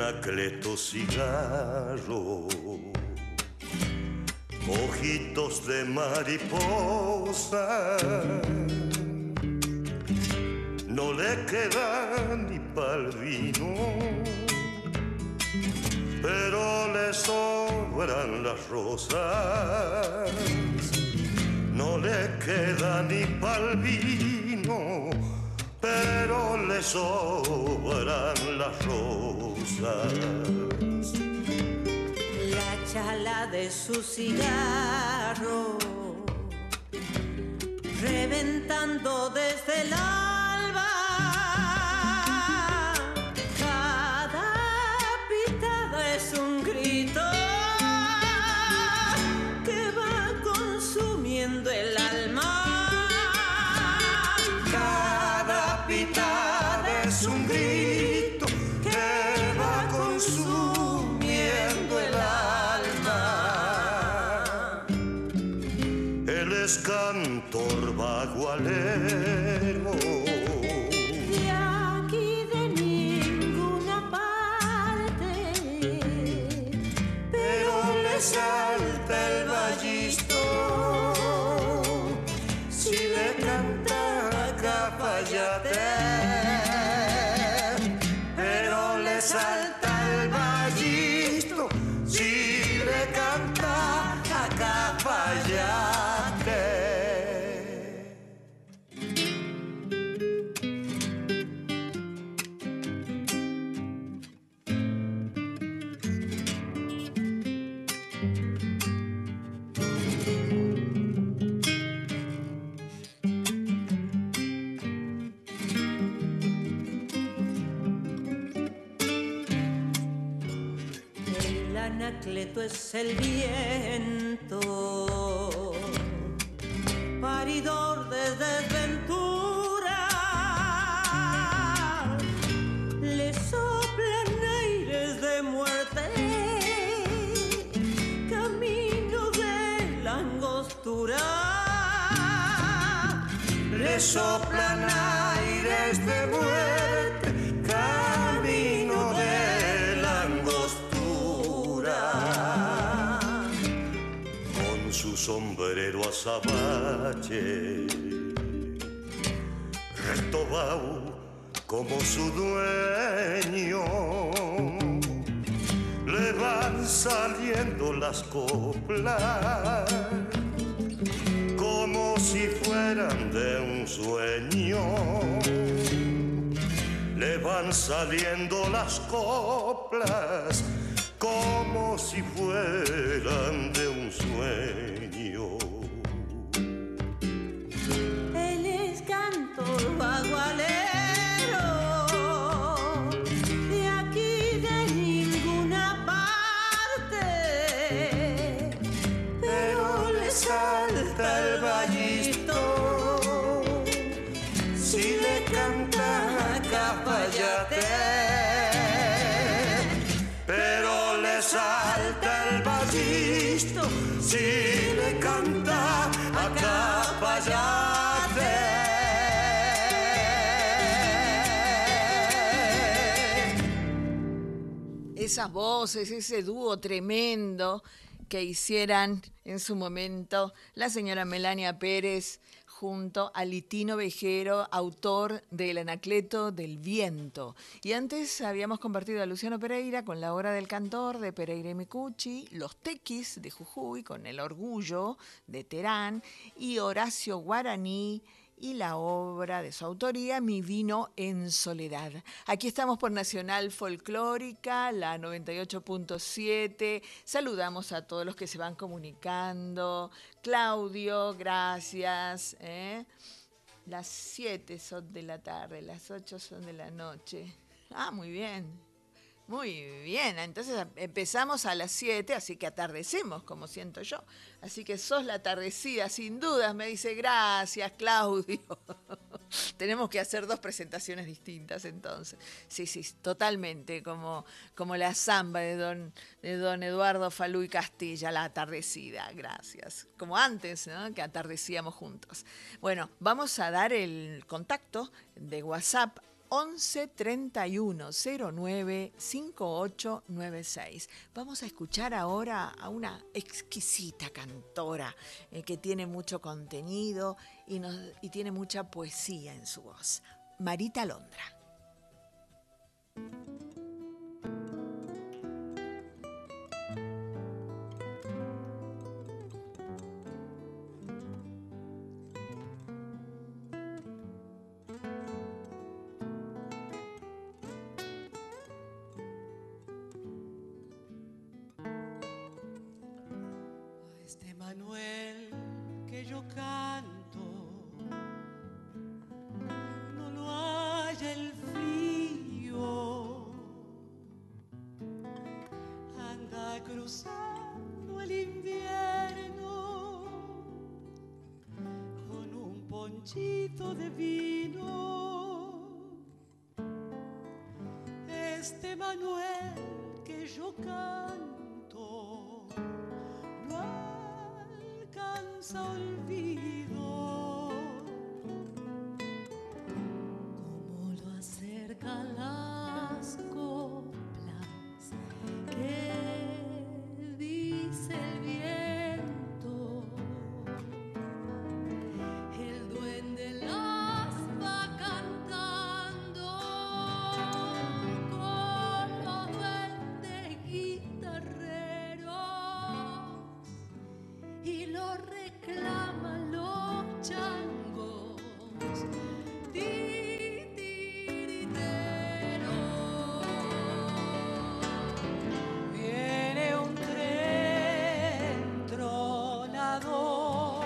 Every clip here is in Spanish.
Anacleto cigarro, ojitos de mariposa, no le queda ni pa'l vino, pero le sobran las rosas, no le queda ni pa'l vino, pero le sobran las rosas. La chala de su cigarro, reventando desde el alba, cada pitada es un grito que va consumiendo el alma. Cada pitada es un grito que va consumiendo el alma. Él es cantor bagualero, De aquí de ninguna parte, pero le salta el ballisto si le canta Cafayate, pero le salta el ballisto si le canta a Cafayate. el Anacleto es el viento, paridor de desventura, le soplan aires de muerte, camino de la angostura. Le soplan aires de muerte, camino de la angostura. Con su sombrero azabache, retobao como su dueño, le van saliendo las coplas como si fueran de un sueño. Le van saliendo las coplas como si fueran de un sueño. Él es cantor bagualero, de aquí de ninguna parte, pero le salta el ballito si le canta a Cafayate, Pero le salta el ballisto si le canta a Cafayate. Esas voces, ese dúo tremendo que hicieran en su momento la señora Melania Pérez junto a Litino Vejero, autor del Anacleto del Viento. Y antes habíamos compartido a Luciano Pereira con La Hora del Cantor de Pereira y Micucci, Los Tequis de Jujuy con El Orgullo de Terán y Horacio Guaraní y la obra de su autoría, Mi Vino en Soledad. Aquí estamos por Nacional Folclórica, la 98.7. Saludamos a todos los que se van comunicando. Claudio, gracias. Las 7 son de la tarde, las 8 son de la noche. Ah, muy bien. Muy bien, entonces empezamos a las 7, así que atardecemos, como siento yo. Así que sos la atardecida, sin dudas, me dice, gracias, Claudio. Tenemos que hacer 2 presentaciones distintas, entonces. Sí, totalmente, como la samba de don Eduardo Falú y Castilla, la atardecida, gracias. Como antes, ¿no?, que atardecíamos juntos. Bueno, vamos a dar el contacto de WhatsApp 11 31 09 5896. Vamos a escuchar ahora a una exquisita cantora que tiene mucho contenido y tiene mucha poesía en su voz. Marita Alondra. Manuel que yo canto, no lo haya el frío, anda cruzando el invierno con un ponchito de vino. Este Manuel que yo canto no alcanza olvido, como lo acercan las coplas que dice el viento, el duende las va cantando con los duendes guitarreros y lo reclaman los changos titiriteros. Viene un tren tronador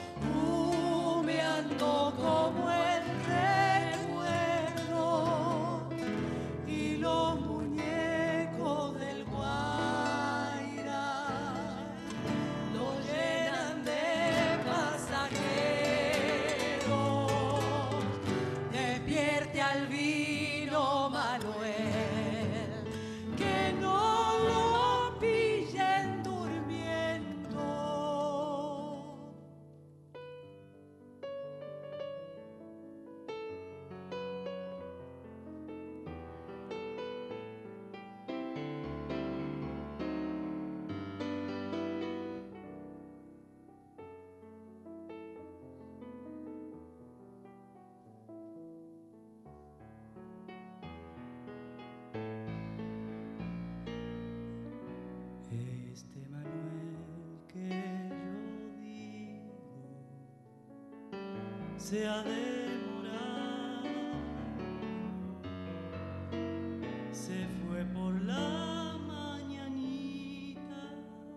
humeando como el recuerdo y los muñecos del Guaira lo llenan de pasajeros. Despierte al vino Manuel, que no lo pillen durmiendo. Este Manuel que yo digo se ha demorado, se fue por la mañanita,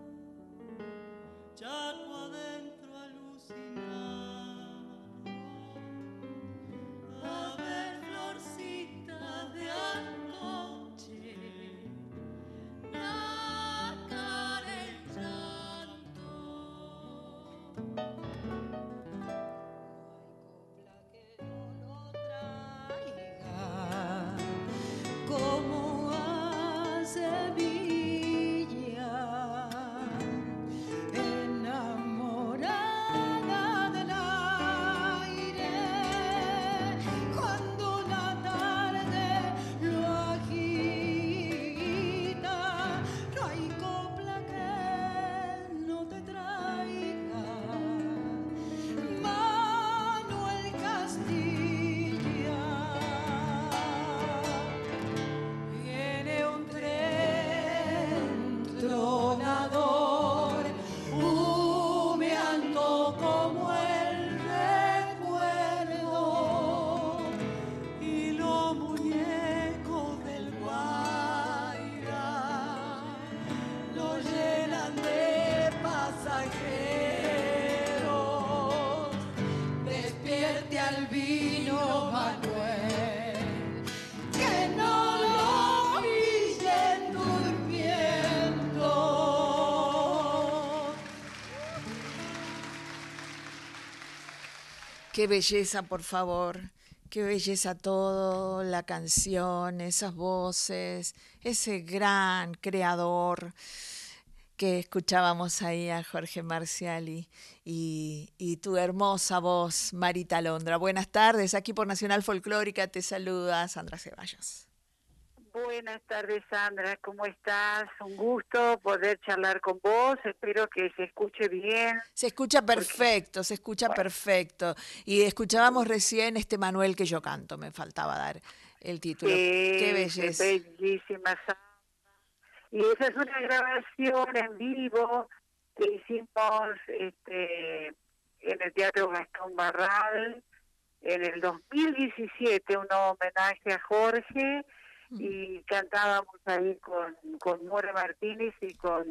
chaco adentro alucinado, a ver florcitas de anoche nacar el llanto. No hay copla que no lo traiga como a Sevilla, enamorada del aire, cuando la tarde lo agita. No hay copla que no te traiga Manuel Castilla. Viene un tren tronador humeando como el recuerdo y los muñecos del Guaira lo llenan de pasajeros. Despierte al vino Manuel, que no lo pillen durmiendo. Qué belleza, por favor. Qué belleza todo, la canción, esas voces, ese gran creador que escuchábamos ahí a Jorge Marciali y tu hermosa voz, Marita Alondra. Buenas tardes, aquí por Nacional Folclórica te saluda Sandra Ceballos. Buenas tardes, Sandra, ¿cómo estás? Un gusto poder charlar con vos, espero que se escuche bien. Se escucha perfecto, Porque, se escucha bueno, perfecto. Y escuchábamos recién este Manuel que yo canto, me faltaba dar el título. Qué sí, es belleza. bellísima, Sandra. Y esa es una grabación en vivo que hicimos en el Teatro Gastón Barral en el 2017, un homenaje a Jorge, y cantábamos ahí con More Martínez y con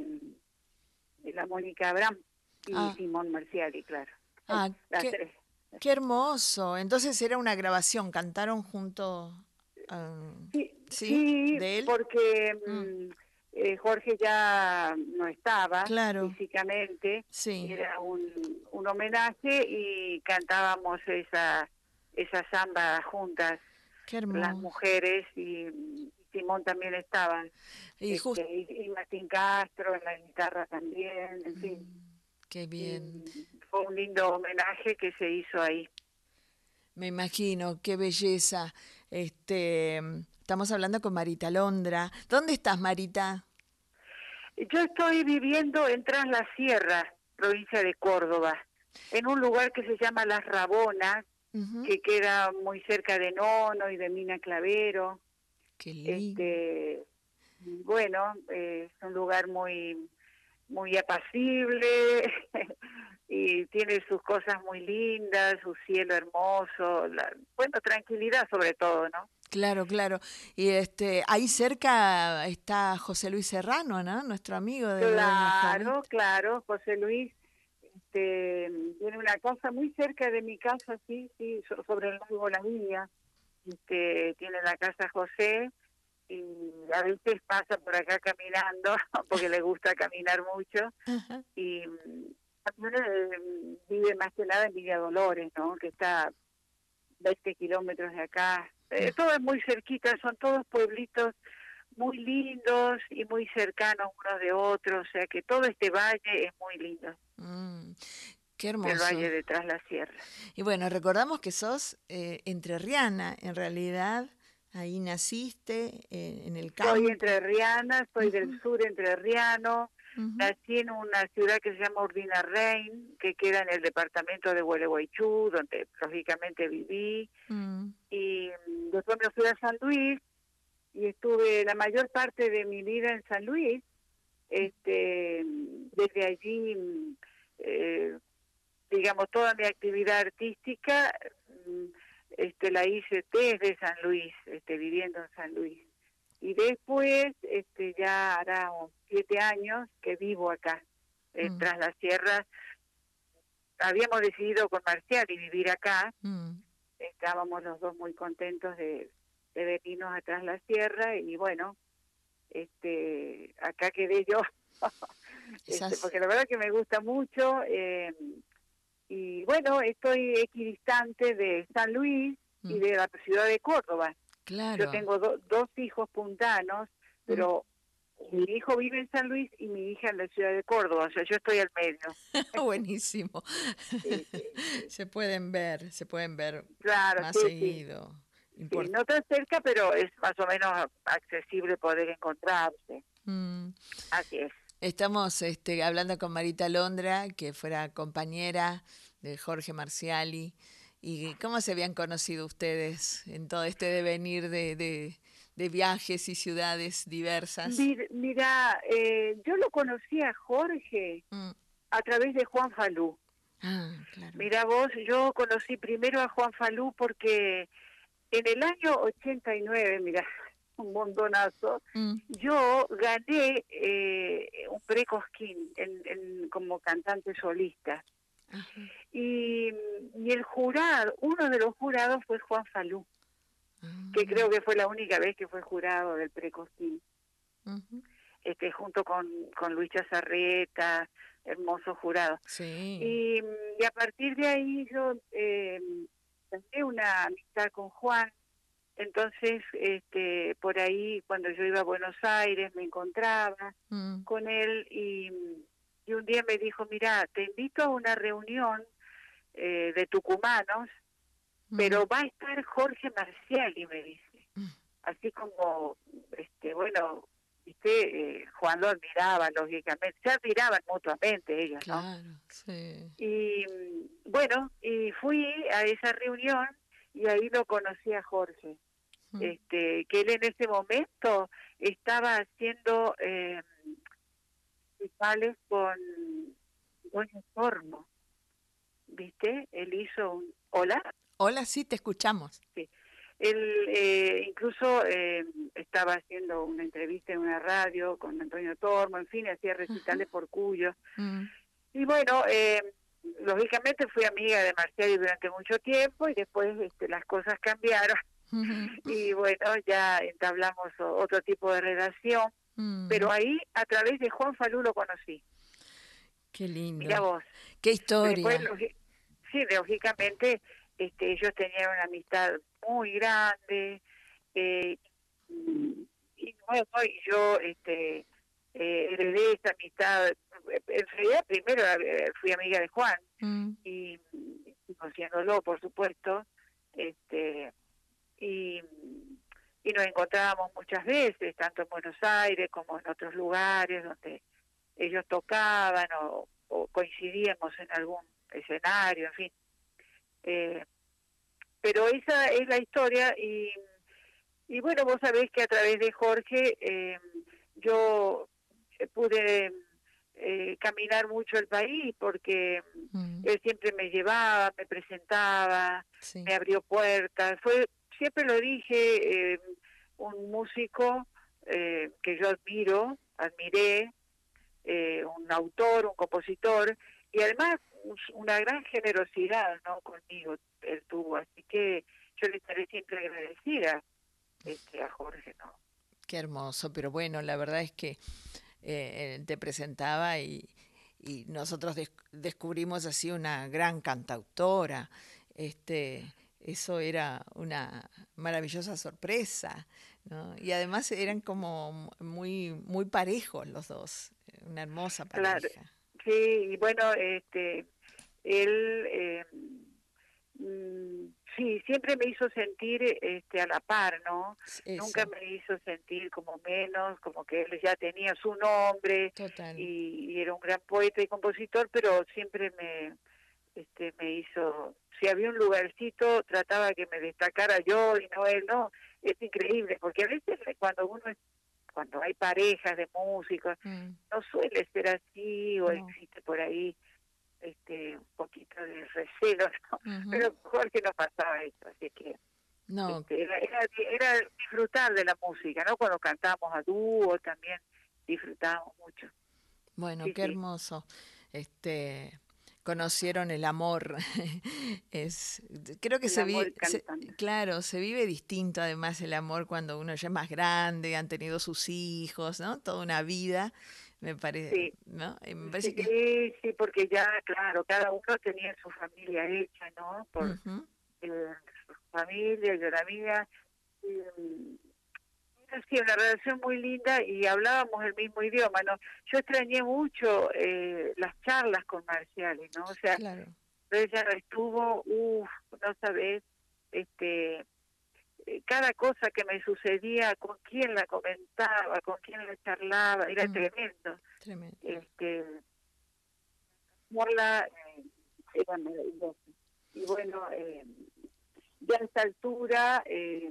la Mónica Abraham y Ah, Simón Marciali, claro. ah, Las qué, tres. qué hermoso. Entonces era una grabación, cantaron junto, Sí, ¿sí? sí, ¿De él? porque Mm, Jorge ya no estaba claro, físicamente, sí, era un homenaje y cantábamos esa samba juntas, qué las hermoso. mujeres, y Simón también estaban, Y justo, y Martín Castro en la guitarra también, en fin. qué bien. Y fue un lindo homenaje que se hizo ahí. Me imagino, qué belleza. Estamos hablando con Marita Alondra. ¿Dónde estás, Marita? Yo estoy viviendo en Tras la Sierra, provincia de Córdoba, en un lugar que se llama Las Rabonas, Ujú. que queda muy cerca de Nono y de Mina Clavero. Qué lindo. Este, bueno, es un lugar muy apacible y tiene sus cosas muy lindas, su cielo hermoso, bueno, tranquilidad sobre todo, ¿no? Claro, claro. Y ahí cerca está José Luis Serrano, ¿no? Nuestro amigo de Doña Claro, Jovita. claro, José Luis tiene una casa muy cerca de mi casa, sí, sí, sobre el lago La Viña. Tiene la casa José y a veces pasa por acá caminando, porque le gusta caminar mucho, Ajá. y también vive más que nada en Villa Dolores, ¿no? Que está 20 kilómetros de acá. Todo es muy cerquita, son todos pueblitos muy lindos y muy cercanos unos de otros, o sea que todo este valle es muy lindo, Mm, qué el hermoso. valle de Tras la Sierra. Y bueno, recordamos que sos entrerriana, en realidad. Ahí naciste, en el Soy campo. entrerriana, soy del Ujú, sur entrerriano, ujú, nací en una ciudad que se llama Urdinarrain, que queda en el departamento de Gualeguaychú, donde lógicamente viví, mm, y después me fui a San Luis y estuve la mayor parte de mi vida en San Luis. Desde allí, eh, digamos, toda mi actividad artística la hice desde San Luis, viviendo en San Luis. Y después, ya hará 7 años que vivo acá, mm, Tras la Sierra. Habíamos decidido con Marcial y vivir acá, mm. estábamos los dos muy contentos de venirnos a Tras la Sierra y bueno, acá quedé yo, Esas, porque la verdad que me gusta mucho, y bueno, estoy equidistante de San Luis y mm, de la ciudad de Córdoba. Yo claro. tengo dos hijos puntanos, Mm. pero mi hijo vive en San Luis y mi hija en la ciudad de Córdoba, o sea, yo estoy al medio. Buenísimo. Sí, sí, sí. Se pueden ver Claro, más sí, sí, seguido. sí, no tan cerca, pero es más o menos accesible poder encontrarse. Mm. Así es. Estamos hablando con Marita Londra, que fuera compañera de Jorge Marciali. ¿Y cómo se habían conocido ustedes en todo este devenir de viajes y ciudades diversas? Mira, yo lo conocí a Jorge Mm. a través de Juan Falú. Ah, claro. Mira vos, yo conocí primero a Juan Falú porque en el año 89, mira, un montonazo, Mm. yo gané un pre-Cosquín como cantante solista. Ajá. Y el jurado, uno de los jurados fue Juan Falú, que Ah, creo que fue la única vez que fue jurado del pre-Cosquín, ujú. junto con Luis Chazarreta, hermoso jurado. Sí. Y a partir de ahí yo gané una amistad con Juan, Entonces, por ahí, cuando yo iba a Buenos Aires, me encontraba con él y un día me dijo, mira, te invito a una reunión de tucumanos, pero va a estar Jorge Marciali, me dice. Así como, bueno, Juan lo admiraba, lógicamente, se admiraban mutuamente ellos, ¿no? Claro, sí. Y bueno, y fui a esa reunión y ahí lo conocí a Jorge, que él en ese momento estaba haciendo recitales con Antonio Tormo, ¿viste? Él hizo un... ¿Hola? Hola, sí, te escuchamos. Sí. Él incluso estaba haciendo una entrevista en una radio con Antonio Tormo, en fin, hacía recitales por Cuyo. Y bueno, lógicamente fui amiga de Marciali durante mucho tiempo y después las cosas cambiaron y bueno, ya entablamos otro tipo de relación, pero ahí a través de Juan Falú lo conocí. Qué lindo. Mira vos. Qué historia. Después, sí, lógicamente ellos tenían una amistad muy grande y bueno, y yo heredé esa amistad. En realidad primero fui amiga de Juan y conociéndolo, por supuesto, y nos encontrábamos muchas veces, tanto en Buenos Aires como en otros lugares donde ellos tocaban o coincidíamos en algún escenario, en fin. Pero esa es la historia y bueno, vos sabés que a través de Jorge yo pude caminar mucho el país porque él siempre me llevaba, me presentaba, me abrió puertas. Siempre lo dije, un músico que yo admiré, un autor, un compositor, y además una gran generosidad, ¿no? Conmigo él tuvo, así que yo le estaré siempre agradecida a Jorge, ¿no? Qué hermoso, pero bueno, la verdad es que él te presentaba y nosotros descubrimos así una gran cantautora. Eso era una maravillosa sorpresa, ¿no? Y además eran como muy muy parejos los dos, una hermosa pareja. Claro, sí, y bueno, él sí, siempre me hizo sentir a la par, ¿no? Eso. Nunca me hizo sentir como menos, como que él ya tenía su nombre. Total. Y era un gran poeta y compositor, pero siempre me hizo, si había un lugarcito, trataba que me destacara yo y no él, ¿no? Es increíble, porque a veces cuando hay parejas de músicos, no suele ser así, o existe por ahí un poquito de recelo, ¿no? Pero Jorge no pasaba eso, así que no. Era disfrutar de la música, ¿no? Cuando cantábamos a dúo también disfrutábamos mucho. Bueno, sí, qué hermoso. Conocieron el amor. Creo que claro, se vive distinto además el amor cuando uno ya es más grande, han tenido sus hijos, ¿no? Toda una vida, me parece, sí. ¿no? Me parece sí, porque ya, claro, cada uno tenía su familia hecha, ¿no? Por su familia, yo la mía. Sí, una relación muy linda y hablábamos el mismo idioma, ¿no? Yo extrañé mucho las charlas con Marciali, ¿no? O sea, claro. Ella estuvo, no sabés, cada cosa que me sucedía, con quién la comentaba, con quién la charlaba, era tremendo. Tremendo. Morla era maravilloso. Y bueno, ya a esta altura,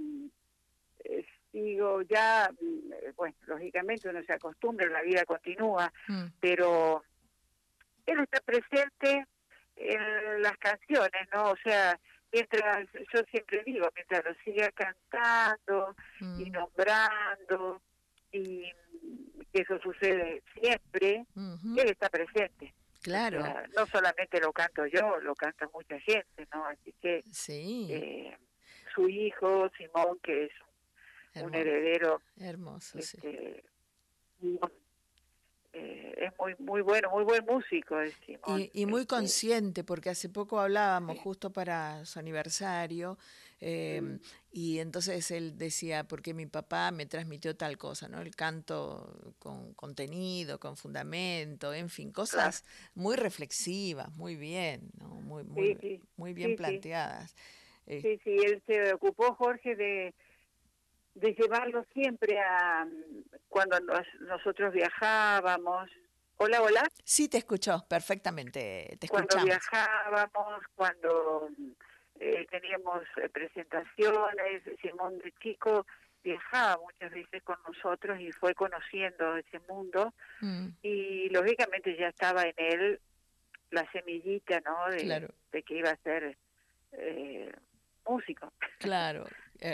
digo, ya, bueno, lógicamente uno se acostumbra, la vida continúa, pero él está presente en las canciones, ¿no? O sea, mientras, yo siempre digo, mientras lo siga cantando y nombrando, y que eso sucede siempre, él está presente. Claro. O sea, no solamente lo canto yo, lo canta mucha gente, ¿no? Así que sí. Su hijo, Simón, que es un heredero hermoso, sí. Es muy bueno, muy buen músico es Simón. Y muy consciente, porque hace poco hablábamos justo para su aniversario, y Y entonces él decía, porque mi papá me transmitió tal cosa, ¿no? El canto con contenido, con fundamento, en fin, Claro. cosas muy reflexivas, muy bien, ¿no? Muy, Sí, muy, sí, muy bien sí, sí, planteadas. Eh, sí, sí, él se ocupó, Jorge, de llevarlo siempre a cuando nosotros viajábamos. Hola, hola. sí, te escuchó perfectamente, te Cuando escuchamos. viajábamos, cuando teníamos presentaciones, Simón de chico viajaba muchas veces con nosotros y fue conociendo ese mundo Mm, y lógicamente ya estaba en él la semillita, ¿no? claro. De que iba a ser eh, músico. Claro,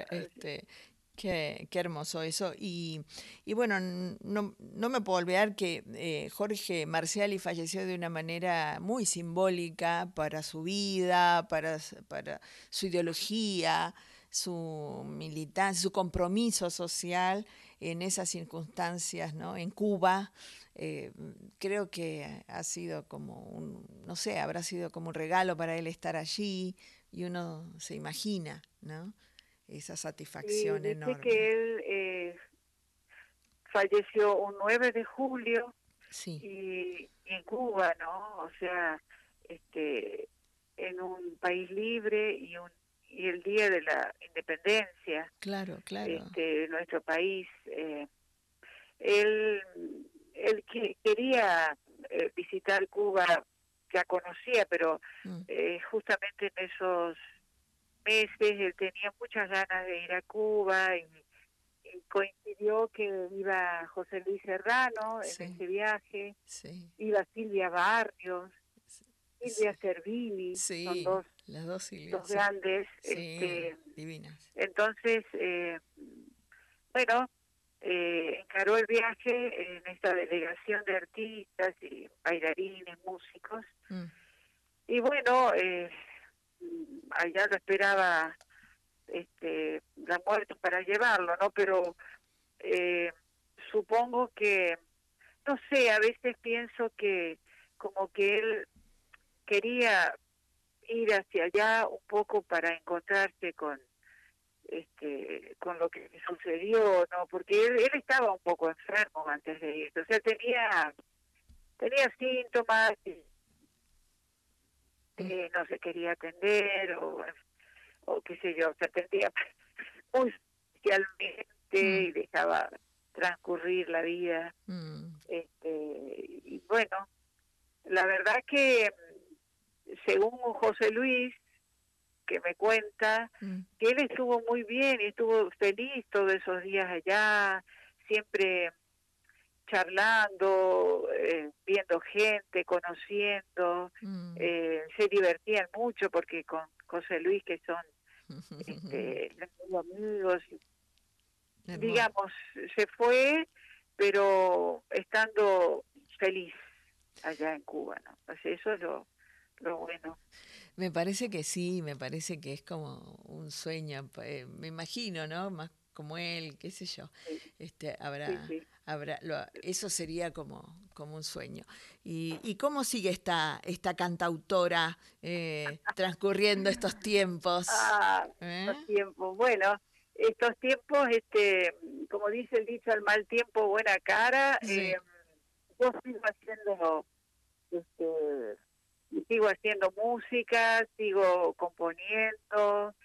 qué hermoso eso. Y bueno, no me puedo olvidar que Jorge Marciali falleció de una manera muy simbólica para su vida, para su ideología, su militancia, su compromiso social en esas circunstancias, ¿no? En Cuba. eh, Creo que ha sido como no sé, habrá sido como un regalo para él estar allí y uno se imagina, ¿no? Esa Y satisfacción dice enorme. que él falleció un 9 de julio Sí, y en Cuba, ¿no? O sea, en un país libre y el día de la independencia, claro, claro. de nuestro país. Él, quería visitar Cuba, ya conocía, pero Mm, justamente en esos meses él tenía muchas ganas de ir a Cuba y coincidió que iba José Luis Serrano en sí, ese viaje, sí, iba Silvia Barrios, sí, Silvia Cervini, son sí, dos, las dos Silvias, dos sí, grandes. sí, divinas. Entonces, bueno, encaró el viaje en esta delegación de artistas y bailarines, músicos, Mm, y bueno, allá lo esperaba la muerte para llevarlo, ¿no? Pero eh, supongo que, no sé, a veces pienso que como que él quería ir hacia allá un poco para encontrarse con lo que sucedió, ¿no? Porque él estaba un poco enfermo antes de ir, o sea, tenía síntomas, mm, no se quería atender o qué sé yo, se atendía muy especialmente mm, y dejaba transcurrir la vida. mm, Y bueno, la verdad que según José Luis, que me cuenta, mm, que él estuvo muy bien y estuvo feliz todos esos días allá, siempre charlando, viendo gente, conociendo, mm. se divertían mucho porque con José Luis, que son muy amigos, Hermoso. digamos, se fue, pero estando feliz allá en Cuba, ¿no? Pues eso es lo bueno. Me parece que sí, me parece que es como un sueño, me imagino, ¿no? Más como él, qué sé yo. Sí, Este, sí, habrá, sí. eso sería como un sueño. ¿Y cómo sigue esta cantautora transcurriendo estos tiempos? Ah, ¿Eh? estos tiempos. Bueno, estos tiempos, como dice el dicho, al mal tiempo, buena cara. Sí. Yo sigo haciendo, este, sigo haciendo música, sigo componiendo,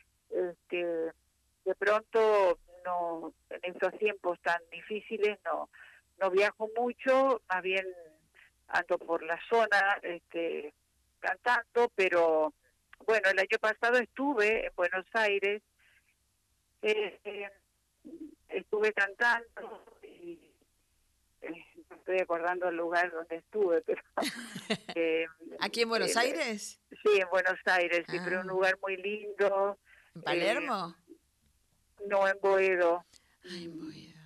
de pronto no, en estos tiempos tan difíciles no viajo mucho, más bien ando por la zona, cantando, pero bueno, el año pasado estuve en Buenos Aires, eh, eh, estuve cantando y no estoy acordando el lugar donde estuve, pero eh, ¿Aquí en Buenos el- Aires? sí, en Buenos Aires, sí, pero un Ah, lugar muy lindo, ¿en eh, Palermo? no en Boedo. Ay, en Mm, Boedo.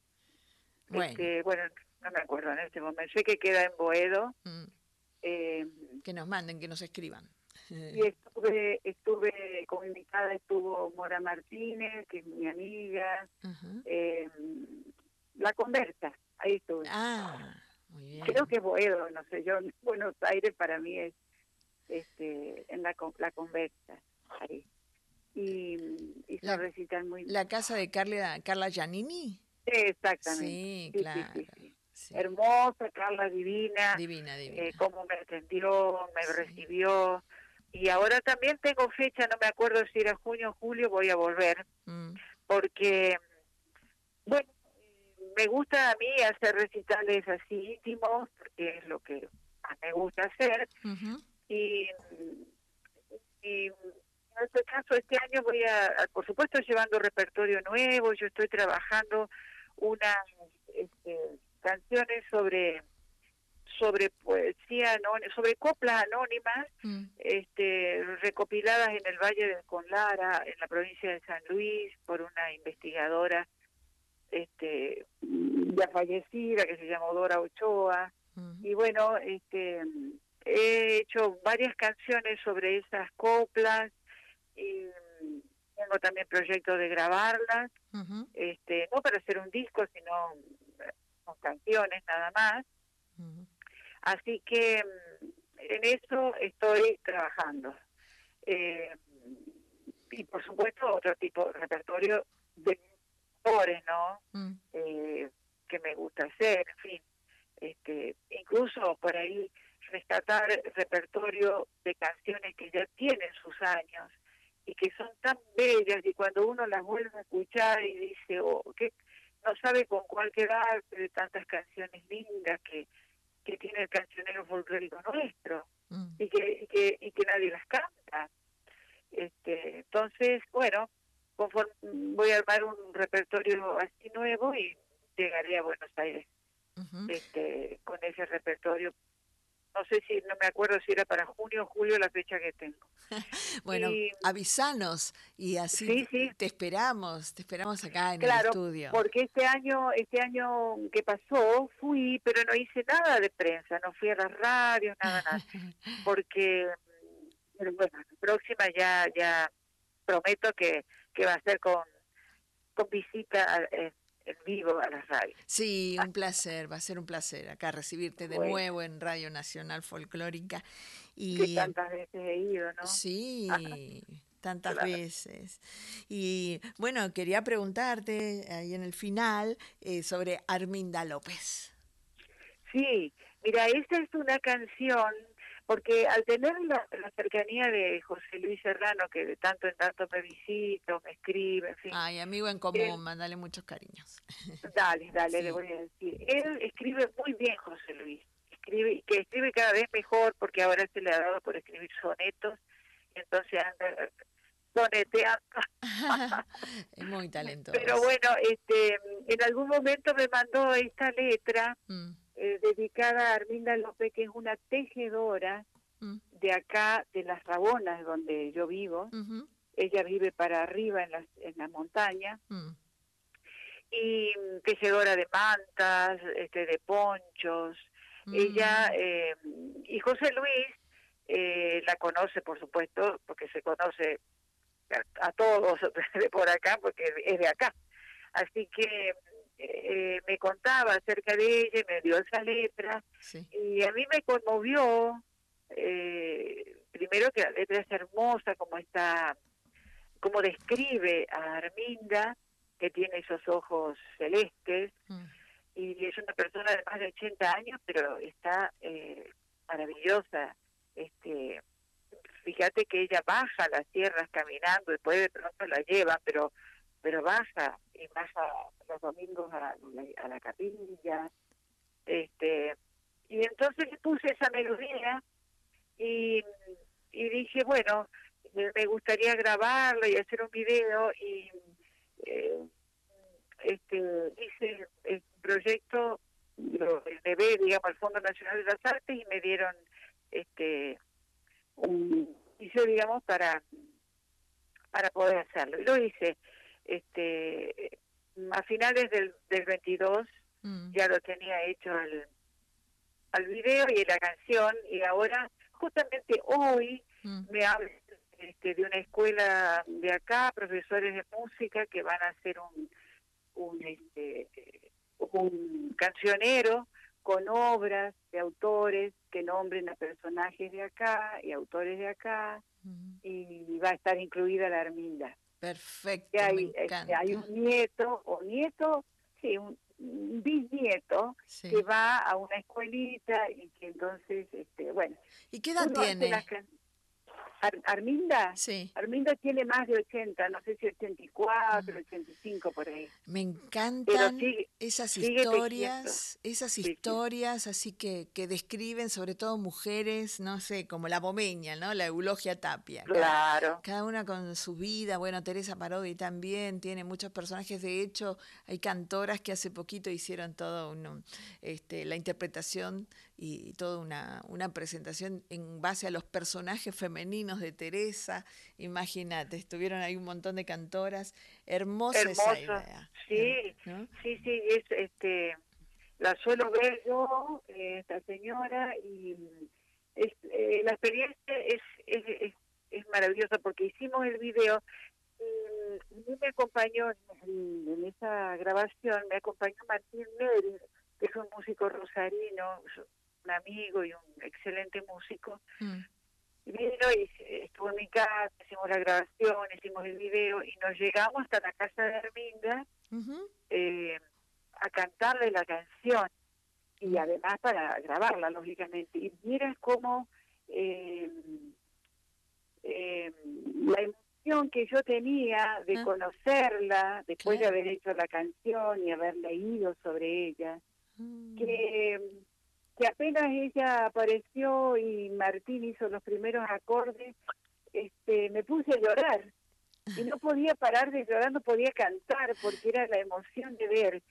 Bueno, Bueno, no me acuerdo en este momento, sé que queda en Boedo, mm, eh, que nos manden, que nos escriban. y estuve como invitada, estuvo Mora Martínez, que es mi amiga, Ajá. eh, La Conversa, ahí estuve. Ah, muy Creo bien. que Boedo, no sé, yo Buenos Aires para mí es en la Conversa, ahí. y hizo La- un recital muy... La casa de Carla Giannini. Exactamente. Sí, Sí, claro. sí, sí, sí. Sí. Hermosa, Carla divina, Divina, divina. cómo me atendió, me Sí. recibió. Y ahora también tengo fecha, no me acuerdo si era junio o julio, voy a volver, Mm, porque, bueno, me gusta a mí hacer recitales así íntimos, porque es lo que más me gusta hacer. ujú, Y, y en este caso, este año voy por supuesto, llevando repertorio nuevo. Yo estoy trabajando unas canciones sobre poesía anónima, sobre coplas anónimas, mm, recopiladas en el Valle del Conlara, en la provincia de San Luis, por una investigadora ya fallecida, que se llamó Dora Ochoa. mm, Y bueno, he hecho varias canciones sobre esas coplas, y tengo también proyectos de grabarlas, ujú, no para hacer un disco, sino con canciones nada más. ujú. Así que en eso estoy trabajando. Eh, y por supuesto otro tipo de repertorio de actores, ¿no? Mm, Que me gusta hacer, en fin. Incluso por ahí rescatar repertorio de canciones que ya tienen sus años y que son tan bellas, y cuando uno las vuelve a escuchar y dice, oh, que no sabe con cuál quedarse de tantas canciones lindas que tiene el cancionero folclórico nuestro, mm. y que nadie las canta. Entonces, bueno, conforme voy a armar un repertorio así nuevo y llegaré a Buenos Aires Ujú. con ese repertorio. No sé, si no me acuerdo si era para junio o julio la fecha que tengo. Bueno, Y avísanos y así sí, sí, te esperamos acá en el claro, estudio. porque este año que pasó fui, pero no hice nada de prensa, no fui a las radios, nada, porque, pero bueno, la próxima ya prometo que va a ser con visita en vivo a las radios. Sí, un placer, va a ser un placer acá recibirte de Bueno, nuevo en Radio Nacional Folclórica. que Y tantas veces he ido, ¿no? sí, tantas Claro. veces. Y bueno, quería preguntarte ahí en el final sobre Arminda López. Sí, mira, esa es una canción, porque al tener la cercanía de José Luis Serrano, que de tanto en tanto me visita, me escribe, en fin, Ay, amigo en común, él, mándale muchos cariños. dale, le Sí. voy a decir, él escribe muy bien, José Luis, escribe cada vez mejor, porque ahora se le ha dado por escribir sonetos, y entonces anda soneteando. Es muy Pero talentoso. bueno, en algún momento me mandó esta letra Mm, dedicada a Arminda López, que es una tejedora mm, de acá, de Las Rabonas, donde yo vivo. ujú, Ella vive para arriba en la montaña, mm, y tejedora de mantas, de ponchos. Ella, mm. y José Luis la conoce, por supuesto, porque se conoce a todos de por acá, porque es de acá. Así que me contaba acerca de ella y me dio esa letra, Sí. y a mí me conmovió, primero que la letra es hermosa, como describe a Arminda, que tiene esos ojos celestes, Mm, y es una persona de más de 80 años, pero está maravillosa. Fíjate que ella baja las sierras caminando, después de pronto la llevan, pero baja, y baja los domingos a la capilla. Y entonces le puse esa melodía, y, y dije, bueno, me gustaría grabarla y hacer un video, y eh, hice el proyecto, lo llevé, digamos, al Fondo Nacional de las Artes, y me dieron un hice, digamos, para poder hacerlo. Y lo hice. A finales del 22 mm, ya lo tenía hecho al video y la canción, y ahora, justamente hoy, mm, me hablan de una escuela de acá, profesores de música, que van a hacer un cancionero con obras de autores que nombren a personajes de acá y autores de acá, y va a estar incluida la Arminda. Perfecto, Que me hay, encanta. hay un nieto, o nieto, sí, un bisnieto, Sí. que va a una escuelita y que entonces, bueno, ¿Y qué edad uno hace tiene? las Arminda, Sí. Arminda tiene más de 80, no sé si 84, 85 por ahí. Me Pero encantan sigue tejiendo. esas Sí, sí. historias así que describen sobre todo mujeres, no sé, como la Bomeña, ¿no? La Eulogia Tapia. Claro. Cada una con su vida. Bueno, Teresa Parodi también tiene muchos personajes. De hecho, hay cantoras que hace poquito hicieron todo la interpretación y toda una presentación en base a los personajes femeninos de Teresa. Imagínate, estuvieron ahí un montón de cantoras. Hermosa esa Hermoso. idea. Sí, ¿No? sí, es la suelo ver yo, esta señora, y la experiencia es maravillosa porque hicimos el video. A mí me acompañó en esa grabación, me acompañó Martín Neri, que es un músico rosarino, un amigo y un excelente músico. Vino y estuvo en mi casa, hicimos la grabación, hicimos el video y nos llegamos hasta la casa de Arminda a cantarle la canción y además para grabarla, lógicamente. Y mira cómo la emoción que yo tenía de conocerla después de haber hecho la canción y haber leído sobre ella, que apenas ella apareció y Martín hizo los primeros acordes, me puse a llorar y no podía parar de llorar, no podía cantar porque era la emoción de ver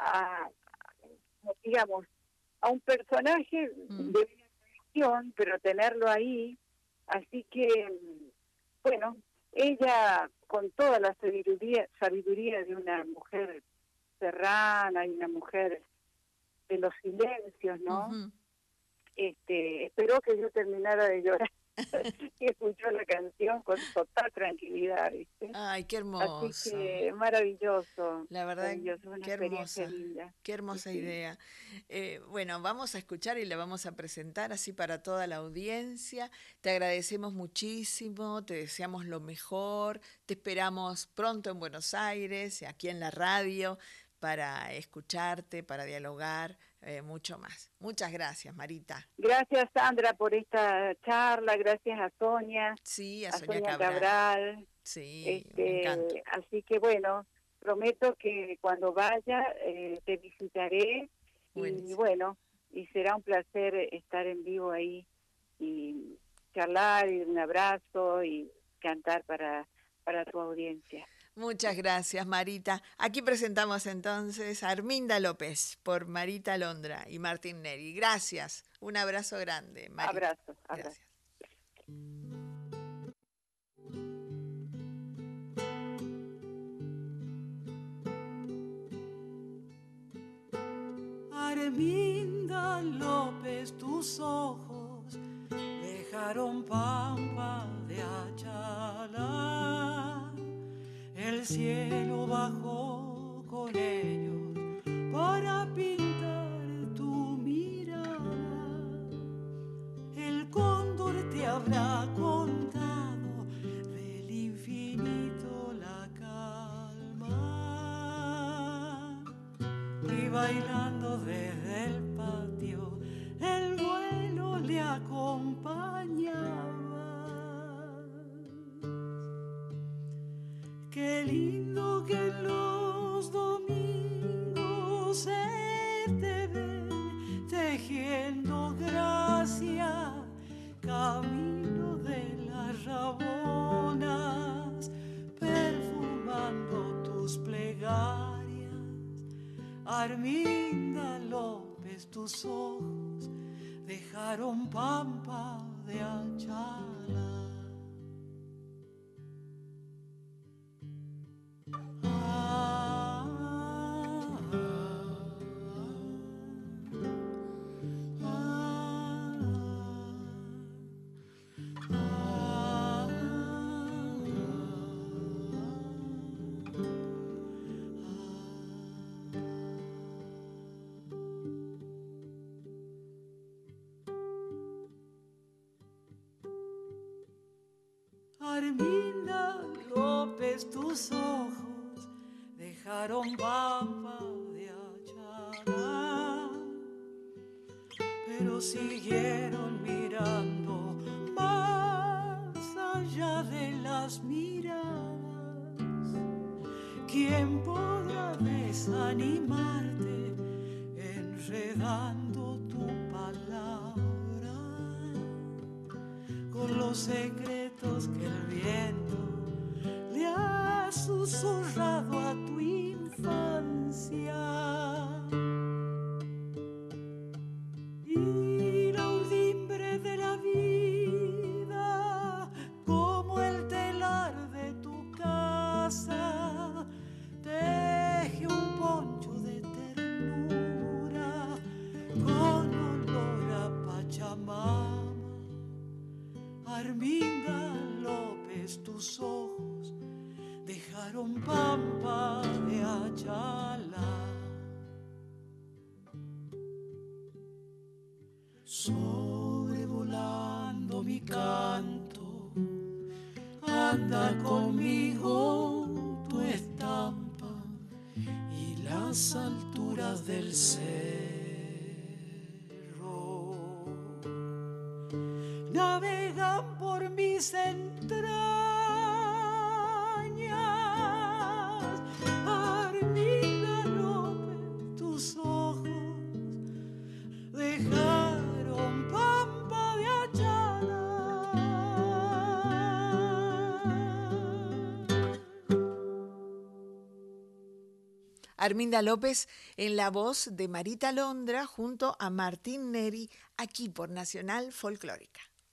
digamos, a un personaje de ficción, pero tenerlo ahí. Así que, bueno, ella con toda la sabiduría de una mujer serrana y una mujer de los silencios, ¿no? Esperó que yo terminara de llorar y escuchó la canción con total tranquilidad, ¿viste? Ay, qué hermoso. Así que maravilloso. La verdad, maravilloso, una qué experiencia hermosa, linda. qué hermosa Sí. idea. Bueno, vamos a escuchar y la vamos a presentar así para toda la audiencia. Te agradecemos muchísimo, te deseamos lo mejor, te esperamos pronto en Buenos Aires, aquí en la radio, para escucharte, para dialogar mucho más. Muchas gracias, Marita. Gracias, Sandra, por esta charla, gracias a Sonia, Sí, a a Sonia Sonia Cabral. Cabral. Sí, me encanta. Así que bueno, prometo que cuando vaya te visitaré. Buenísimo. Y bueno, y será un placer estar en vivo ahí y charlar y un abrazo y cantar para tu audiencia. Muchas gracias, Marita. Aquí presentamos entonces a Arminda López por Marita Londra y Martín Neri. Gracias. Un abrazo grande, Marita. Abrazo. Gracias. Arminda López, tus ojos dejaron pampa de Achala. El cielo bajó con ellos para pintar tu mirada. El cóndor te habrá contado del infinito la calma. Y bailando desde el patio, el vuelo le acompañaba. Qué lindo que los domingos se te ve tejiendo gracia, camino de las rabonas, perfumando tus plegarias. Arminda López, tus ojos dejaron pampa de Achala. Arminda López, tus ojos dejaron pampa de Achalá, pero siguieron mirando más allá de las miradas. ¿Quién podrá desanimarte enredando tu palabra con los secretos que el viento le ha susurrado a tu infancia? Y la urdimbre de la vida, como el telar de tu casa, teje un poncho de ternura con olor a Pachamama. Arminda López, tus ojos dejaron pampa de Achalá. Sobrevolando mi canto, anda conmigo tu estampa y las alturas del cerro navegan por mis entrañas. Arminda López, tus ojos dejaron pampa de Achalá. Arminda López en la voz de Marita Londra junto a Martín Neri, aquí por Nacional Folclórica.